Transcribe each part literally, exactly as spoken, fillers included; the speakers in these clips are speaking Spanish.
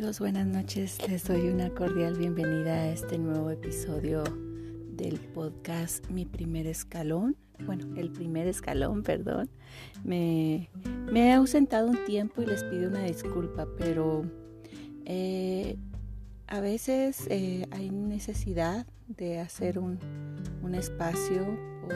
amigos, buenas noches. Les doy una cordial bienvenida a este nuevo episodio del podcast Mi Primer Escalón. Bueno, el primer escalón, perdón. Me, me he ausentado un tiempo y les pido una disculpa, pero eh, a veces eh, hay necesidad de hacer un, un espacio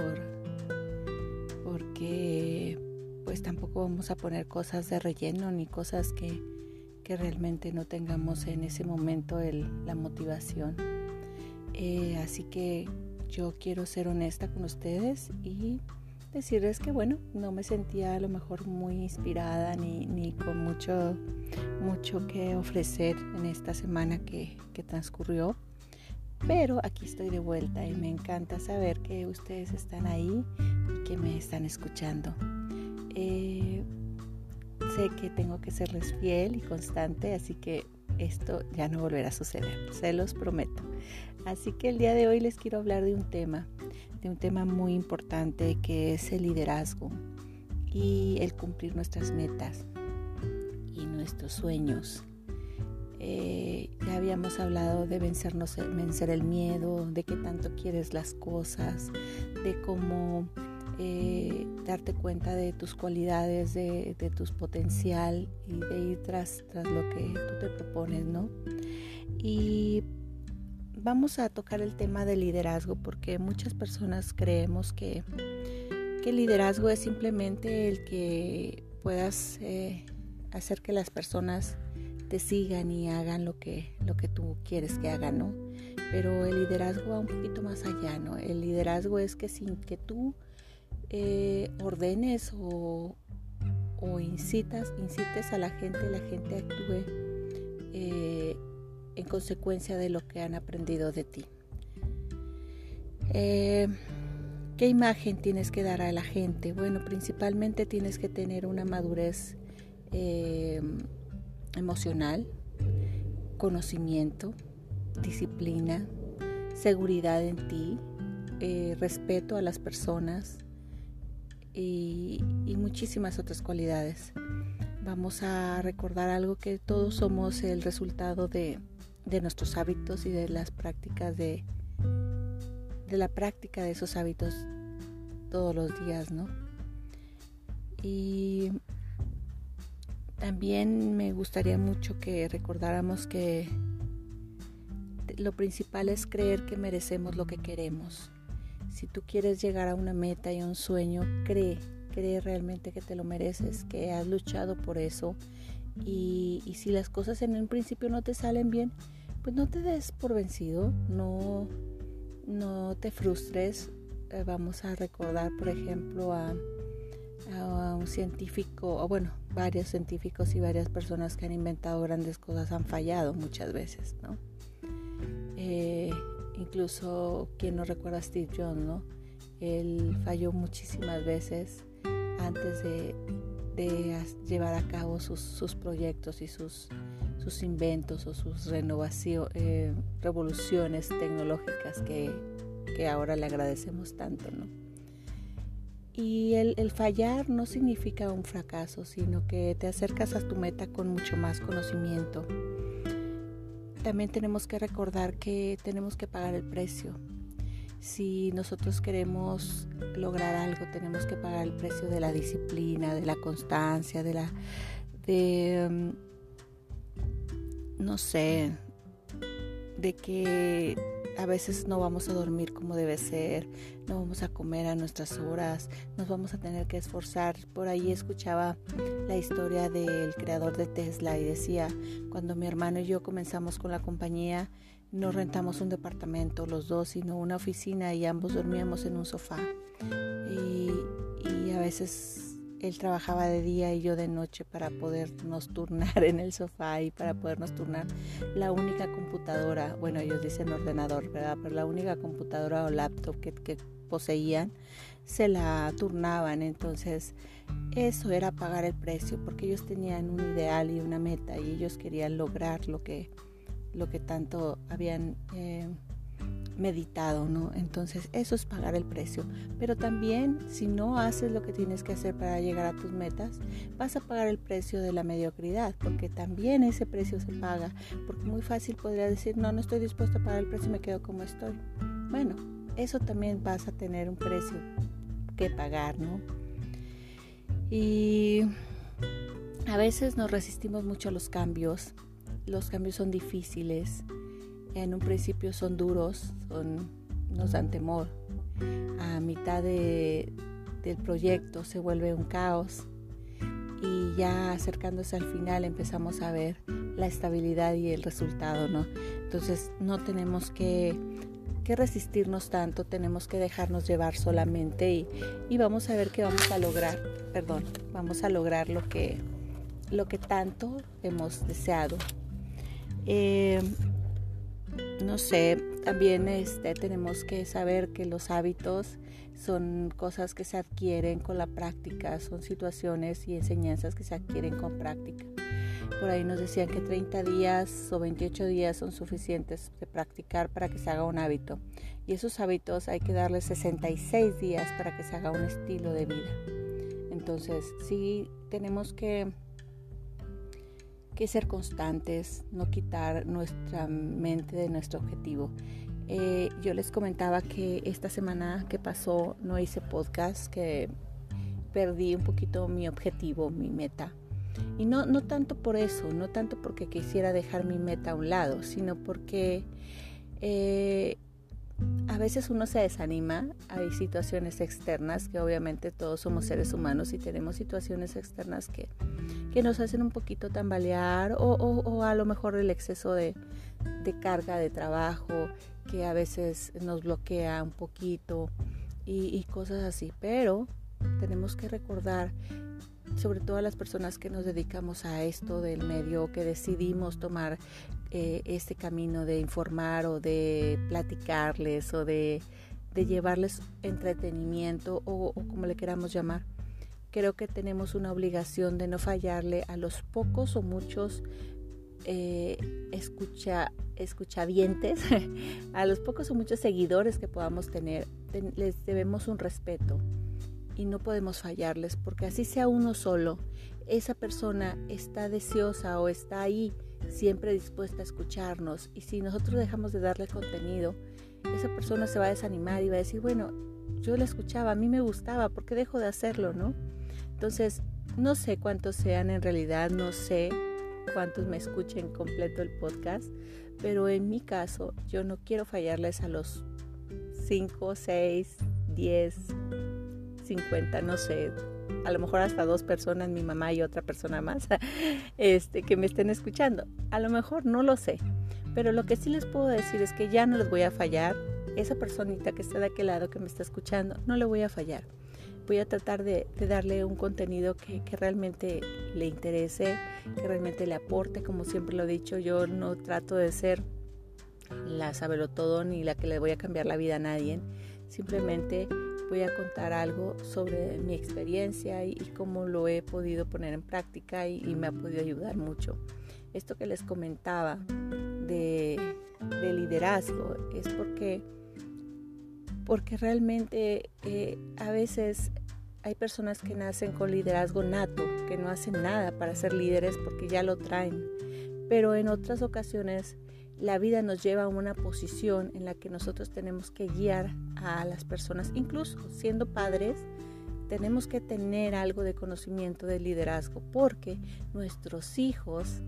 por, porque pues tampoco vamos a poner cosas de relleno ni cosas que que realmente no tengamos en ese momento el, la motivación. Eh, así que yo quiero ser honesta con ustedes y decirles que bueno, no me sentía a lo mejor muy inspirada ni, ni con mucho, mucho que ofrecer en esta semana que, que transcurrió. Pero aquí estoy de vuelta y me encanta saber que ustedes están ahí y que me están escuchando. Eh, Sé que tengo que serles fiel y constante, así que esto ya no volverá a suceder, se los prometo. Así que el día de hoy les quiero hablar de un tema, de un tema muy importante que es el liderazgo y el cumplir nuestras metas y nuestros sueños. Eh, ya habíamos hablado de vencernos, vencer el miedo, de qué tanto quieres las cosas, de cómo Eh, darte cuenta de tus cualidades, de, de tu potencial y de ir tras, tras lo que tú te propones, ¿no? Y vamos a tocar el tema del liderazgo porque muchas personas creemos que, que el liderazgo es simplemente el que puedas eh, hacer que las personas te sigan y hagan lo que, lo que tú quieres que hagan, ¿no? Pero el liderazgo va un poquito más allá, ¿no? El liderazgo es que sin que tú Eh, ordenes o, o incitas, incites a la gente, la gente actúe eh, en consecuencia de lo que han aprendido de ti. Eh, ¿Qué imagen tienes que dar a la gente? Bueno, principalmente tienes que tener una madurez eh, emocional, conocimiento, disciplina, seguridad en ti, eh, respeto a las personas, Y, y muchísimas otras cualidades. Vamos a recordar algo que todos somos el resultado de, de nuestros hábitos y de las prácticas de, de la práctica de esos hábitos todos los días, ¿no? Y también me gustaría mucho que recordáramos que lo principal es creer que merecemos lo que queremos. Si tú quieres llegar a una meta y a un sueño, cree, cree realmente que te lo mereces, que has luchado por eso. Y, y si las cosas en un principio no te salen bien, pues no te des por vencido, no, no te frustres. Eh, vamos a recordar, por ejemplo, a, a un científico, o bueno, varios científicos y varias personas que han inventado grandes cosas han fallado muchas veces, ¿no? Eh, Incluso, quien no recuerda a Steve Jobs, ¿no? Él falló muchísimas veces antes de, de llevar a cabo sus, sus proyectos y sus, sus inventos o sus renovación, eh, revoluciones tecnológicas que, que ahora le agradecemos tanto, ¿no? Y el, el fallar no significa un fracaso, sino que te acercas a tu meta con mucho más conocimiento. También tenemos que recordar que tenemos que pagar el precio. Si nosotros queremos lograr algo, tenemos que pagar el precio de la disciplina, de la constancia, de la, de, um, no sé, de que a veces no vamos a dormir como debe ser, no vamos a comer a nuestras horas, nos vamos a tener que esforzar. Por ahí escuchaba la historia del creador de Tesla y decía, cuando mi hermano y yo comenzamos con la compañía, no rentamos un departamento los dos, sino una oficina y ambos dormíamos en un sofá. Y, y a veces él trabajaba de día y yo de noche para podernos turnar en el sofá y para podernos turnar. La única computadora, bueno, ellos dicen ordenador, ¿verdad? Pero la única computadora o laptop que, que poseían se la turnaban. Entonces eso era pagar el precio, porque ellos tenían un ideal y una meta y ellos querían lograr lo que, lo que tanto habían eh, meditado, ¿no? Entonces eso es pagar el precio. Pero también si no haces lo que tienes que hacer para llegar a tus metas, vas a pagar el precio de la mediocridad, porque también ese precio se paga. Porque muy fácil podría decir, no, no estoy dispuesto a pagar el precio y me quedo como estoy. Bueno, eso también vas a tener un precio que pagar, ¿no? Y a veces nos resistimos mucho a los cambios. Los cambios son difíciles. En un principio son duros, son, nos dan temor. A mitad de, del proyecto se vuelve un caos. Y ya acercándose al final empezamos a ver la estabilidad y el resultado, ¿no? Entonces no tenemos que, que resistirnos tanto, tenemos que dejarnos llevar solamente y, y vamos a ver que vamos a lograr, perdón, vamos a lograr lo que, lo que tanto hemos deseado. Eh, no sé, también este, tenemos que saber que los hábitos son cosas que se adquieren con la práctica, son situaciones y enseñanzas que se adquieren con práctica. Por ahí nos decían que treinta días o veintiocho días son suficientes de practicar para que se haga un hábito. Y esos hábitos hay que darles sesenta y seis días para que se haga un estilo de vida. Entonces, sí tenemos que, que ser constantes, no quitar nuestra mente de nuestro objetivo. Eh, yo les comentaba que esta semana que pasó no hice podcast, que perdí un poquito mi objetivo, mi meta. Y no, no tanto por eso, no tanto porque quisiera dejar mi meta a un lado, sino porque eh, a veces uno se desanima. Hay situaciones externas que obviamente todos somos seres humanos y tenemos situaciones externas que, que nos hacen un poquito tambalear o, o, o a lo mejor el exceso de, de carga de trabajo que a veces nos bloquea un poquito y, y cosas así. Pero tenemos que recordar, sobre todo a las personas que nos dedicamos a esto del medio, que decidimos tomar eh, este camino de informar o de platicarles o de, de llevarles entretenimiento o, o como le queramos llamar. Creo que tenemos una obligación de no fallarle a los pocos o muchos eh, escucha, escuchavientes, a los pocos o muchos seguidores que podamos tener. Les debemos un respeto. Y no podemos fallarles, porque así sea uno solo, esa persona está deseosa o está ahí, siempre dispuesta a escucharnos. Y si nosotros dejamos de darle contenido, esa persona se va a desanimar y va a decir, bueno, yo la escuchaba, a mí me gustaba, ¿por qué dejo de hacerlo, no? Entonces, no sé cuántos sean en realidad, no sé cuántos me escuchen completo el podcast, pero en mi caso, yo no quiero fallarles a los cinco, seis, diez, cincuenta, no sé, a lo mejor hasta dos personas, mi mamá y otra persona más, este, que me estén escuchando. A lo mejor no lo sé, pero lo que sí les puedo decir es que ya no les voy a fallar. Esa personita que está de aquel lado que me está escuchando, no le voy a fallar. Voy a tratar de, de darle un contenido que, que realmente le interese, que realmente le aporte. Como siempre lo he dicho, yo no trato de ser la sabelotodo ni la que le voy a cambiar la vida a nadie. Simplemente voy a contar algo sobre mi experiencia y, y cómo lo he podido poner en práctica y, y me ha podido ayudar mucho. Esto que les comentaba de, de liderazgo es porque, porque realmente eh, a veces hay personas que nacen con liderazgo nato, que no hacen nada para ser líderes porque ya lo traen. Pero en otras ocasiones la vida nos lleva a una posición en la que nosotros tenemos que guiar a las personas. Incluso siendo padres, tenemos que tener algo de conocimiento de liderazgo porque nuestros hijos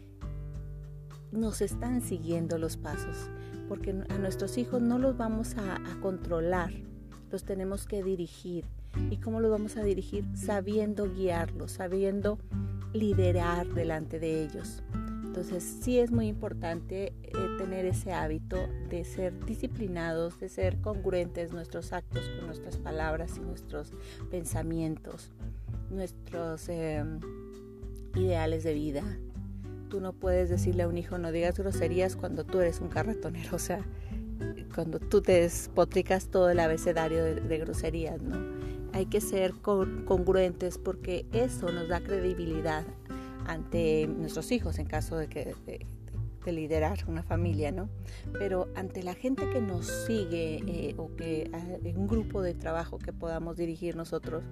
nos están siguiendo los pasos. Porque a nuestros hijos no los vamos a, a controlar, los tenemos que dirigir. ¿Y cómo los vamos a dirigir? Sabiendo guiarlos, sabiendo liderar delante de ellos. Entonces sí es muy importante eh, tener ese hábito de ser disciplinados, de ser congruentes nuestros actos con nuestras palabras y nuestros pensamientos, nuestros eh, ideales de vida. Tú no puedes decirle a un hijo no digas groserías cuando tú eres un carratonero, o sea, cuando tú te despotricas todo el abecedario de, de groserías, ¿no? Hay que ser con, congruentes porque eso nos da credibilidad ante nuestros hijos en caso de que de, de de liderar una familia, ¿no? Pero ante la gente que nos sigue eh, o que en un grupo de trabajo que podamos dirigir nosotros,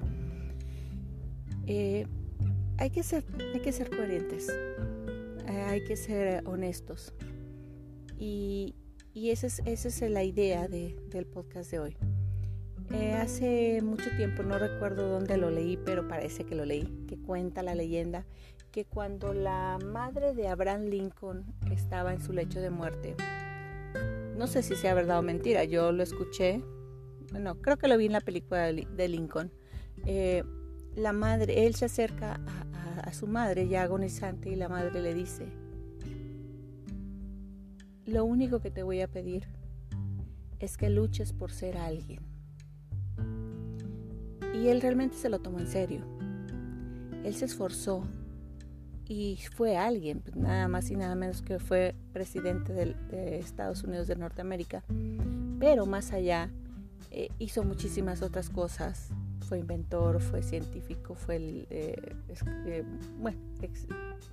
eh, hay que ser, hay que ser coherentes, eh, hay que ser honestos. Y, y esa es, esa es la idea de, del podcast de hoy. Eh, hace mucho tiempo, no recuerdo dónde lo leí, pero parece que lo leí, que cuenta la leyenda que cuando la madre de Abraham Lincoln estaba en su lecho de muerte, no sé si sea verdad o mentira, yo lo escuché, bueno, creo que lo vi en la película de Lincoln, eh, la madre, él se acerca a, a, a su madre ya agonizante y la madre le dice: lo único que te voy a pedir es que luches por ser alguien. Y él realmente se lo tomó en serio, él se esforzó y fue alguien, pues nada más y nada menos que fue presidente de, de Estados Unidos de Norteamérica. Pero más allá, eh, hizo muchísimas otras cosas. Fue inventor, fue científico, fue, el, eh, eh, bueno, ex,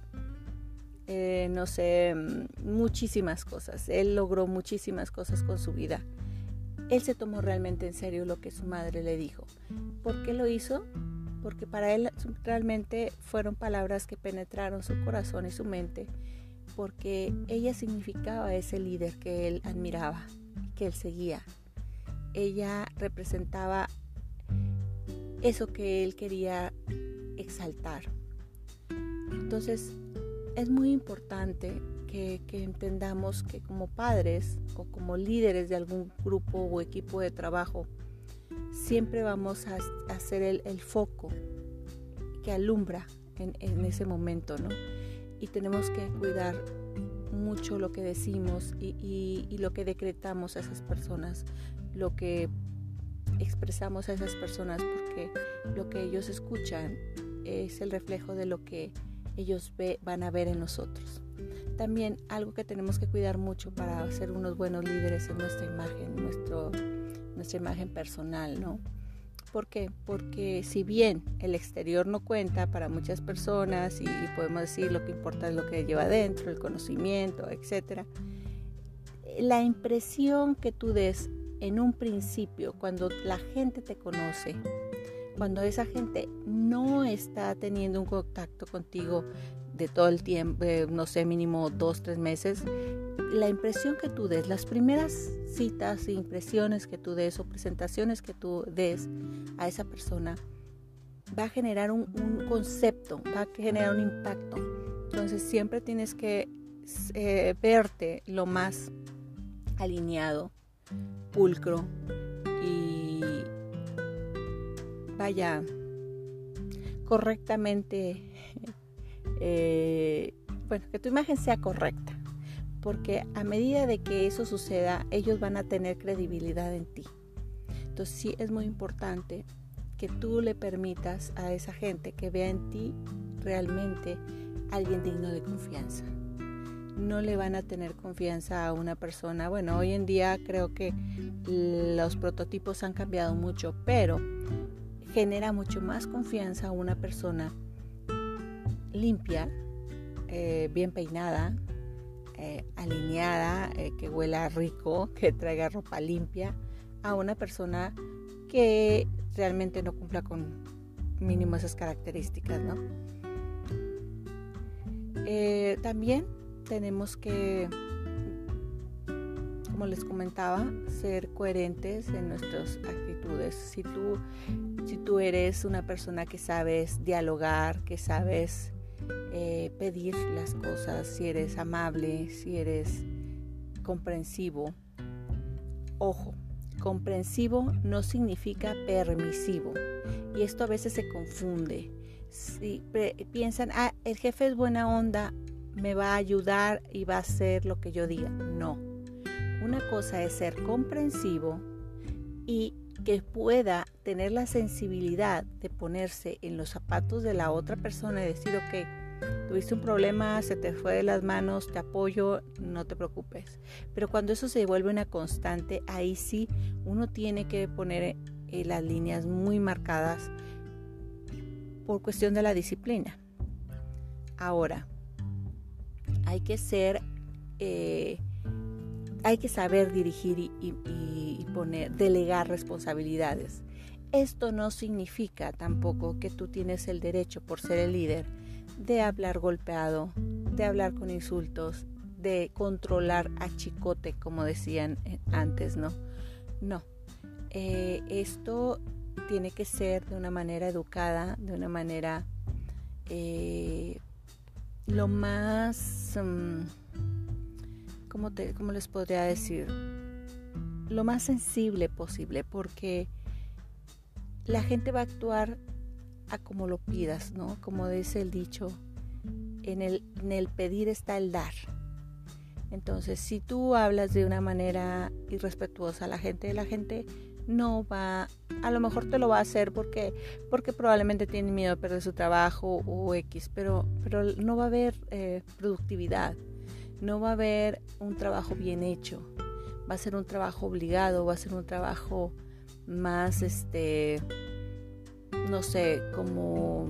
eh, no sé, muchísimas cosas. Él logró muchísimas cosas con su vida. Él se tomó realmente en serio lo que su madre le dijo. ¿Por qué lo hizo? Porque para él realmente fueron palabras que penetraron su corazón y su mente, porque ella significaba ese líder que él admiraba, que él seguía. Ella representaba eso que él quería exaltar. Entonces, es muy importante que, que entendamos que como padres o como líderes de algún grupo o equipo de trabajo, siempre vamos a, a ser el, el foco que alumbra en, en ese momento, ¿no? Y tenemos que cuidar mucho lo que decimos y, y, y lo que decretamos a esas personas, lo que expresamos a esas personas, porque lo que ellos escuchan es el reflejo de lo que ellos ve, van a ver en nosotros. También algo que tenemos que cuidar mucho para ser unos buenos líderes es nuestra imagen, nuestro nuestra imagen personal, ¿no? ¿Por qué? Porque si bien el exterior no cuenta para muchas personas y, y podemos decir lo que importa es lo que lleva adentro, el conocimiento, etcétera, la impresión que tú des en un principio, cuando la gente te conoce, cuando esa gente no está teniendo un contacto contigo de todo el tiempo, eh, no sé, mínimo dos, tres meses, la impresión que tú des, las primeras citas e impresiones que tú des o presentaciones que tú des a esa persona, va a generar un, un concepto, va a generar un impacto. Entonces siempre tienes que eh, verte lo más alineado, pulcro y vaya correctamente, eh, bueno, que tu imagen sea correcta. Porque a medida de que eso suceda, ellos van a tener credibilidad en ti. Entonces sí es muy importante que tú le permitas a esa gente que vea en ti realmente alguien digno de confianza. No le van a tener confianza a una persona. Bueno, hoy en día creo que los prototipos han cambiado mucho, pero genera mucho más confianza a una persona limpia, eh, bien peinada, Eh, alineada, eh, que huela rico, que traiga ropa limpia, a una persona que realmente no cumpla con mínimo esas características, ¿no? Eh, también tenemos que, como les comentaba, ser coherentes en nuestras actitudes. Si tú, si tú eres una persona que sabes dialogar, que sabes Eh, pedir las cosas, si eres amable, si eres comprensivo. Ojo, comprensivo no significa permisivo, y esto a veces se confunde. Si pre- piensan, ah, el jefe es buena onda, me va a ayudar y va a hacer lo que yo diga. No, una cosa es ser comprensivo y que pueda tener la sensibilidad de ponerse en los zapatos de la otra persona y decir, ok, tuviste un problema, se te fue de las manos, te apoyo, no te preocupes. Pero cuando eso se vuelve una constante, ahí sí uno tiene que poner eh, las líneas muy marcadas por cuestión de la disciplina. Ahora, hay que ser eh, hay que saber dirigir y, y, y poner, delegar responsabilidades. Esto no significa tampoco que tú tienes el derecho, por ser el líder, de hablar golpeado, de hablar con insultos, de controlar a chicote, como decían antes, ¿no? No. Eh, esto tiene que ser de una manera educada, de una manera eh, lo más, um, ¿cómo, te, ¿cómo les podría decir? Lo más sensible posible, porque la gente va a actuar a como lo pidas, ¿no? Como dice el dicho, en el, en el pedir está el dar. Entonces, si tú hablas de una manera irrespetuosa a la gente, la gente no va, a lo mejor te lo va a hacer porque, porque probablemente tiene miedo de perder su trabajo o X, pero, pero no va a haber eh, productividad, no va a haber un trabajo bien hecho, va a ser un trabajo obligado, va a ser un trabajo más, este, no sé, como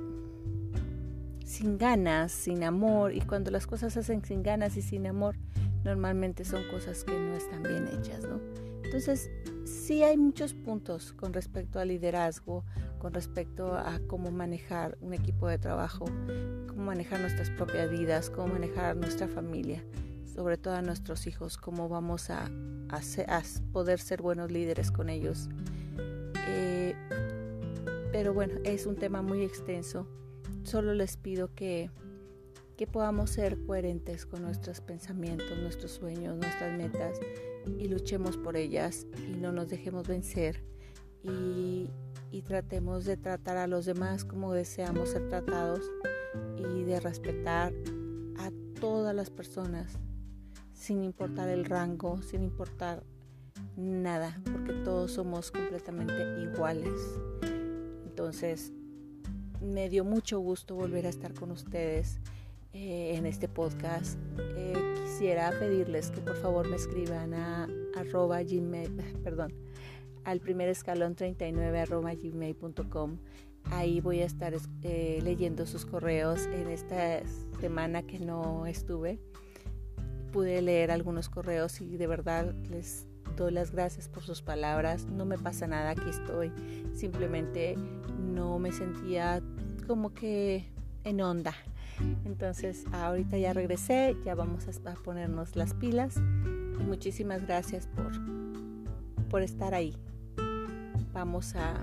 sin ganas, sin amor, y cuando las cosas se hacen sin ganas y sin amor, normalmente son cosas que no están bien hechas, ¿no? Entonces, sí hay muchos puntos con respecto al liderazgo, con respecto a cómo manejar un equipo de trabajo, cómo manejar nuestras propias vidas, cómo manejar nuestra familia, sobre todo a nuestros hijos, cómo vamos a, a, ser, a poder ser buenos líderes con ellos. Eh, pero bueno, es un tema muy extenso. Solo les pido que, que podamos ser coherentes con nuestros pensamientos, nuestros sueños, nuestras metas, y luchemos por ellas y no nos dejemos vencer, y, y tratemos de tratar a los demás como deseamos ser tratados, y de respetar a todas las personas sin importar el rango, sin importar nada, porque todos somos completamente iguales. Entonces, me dio mucho gusto volver a estar con ustedes eh, en este podcast. Eh, quisiera pedirles que por favor me escriban a arroba gmail, perdón, al primer escalón treinta y nueve arroba gmail punto com. Ahí voy a estar eh, leyendo sus correos. En esta semana que no estuve, pude leer algunos correos y de verdad les doy las gracias por sus palabras. No me pasa nada, aquí estoy. Simplemente no me sentía como que en onda. Entonces ahorita ya regresé, ya vamos a ponernos las pilas, y muchísimas gracias por, por estar ahí. Vamos a,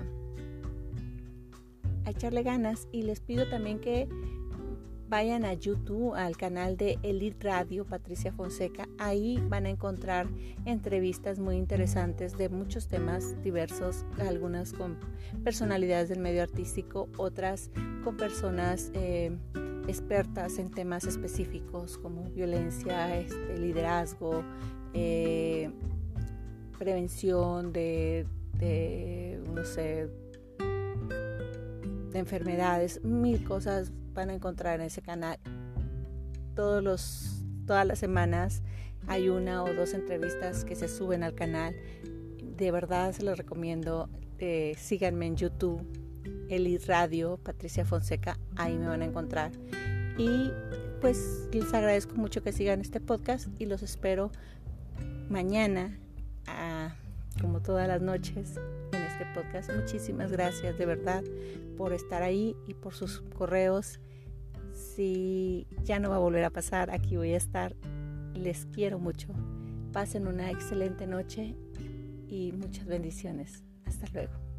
a echarle ganas, y les pido también que vayan a YouTube, al canal de Elite Radio Patricia Fonseca. Ahí van a encontrar entrevistas muy interesantes de muchos temas diversos, algunas con personalidades del medio artístico, otras con personas eh, expertas en temas específicos como violencia, este, liderazgo, eh, prevención de, de, no sé, de enfermedades, mil cosas van a encontrar en ese canal. Todos los, todas las semanas hay una o dos entrevistas que se suben al canal. De verdad se los recomiendo. Eh, síganme en YouTube, Elite Radio Patricia Fonseca, ahí me van a encontrar. Y pues les agradezco mucho que sigan este podcast, y los espero mañana, a, como todas las noches, en este podcast. Muchísimas gracias de verdad por estar ahí y por sus correos. Si ya no va a volver a pasar, aquí voy a estar. Les quiero mucho. Pasen una excelente noche y muchas bendiciones. Hasta luego.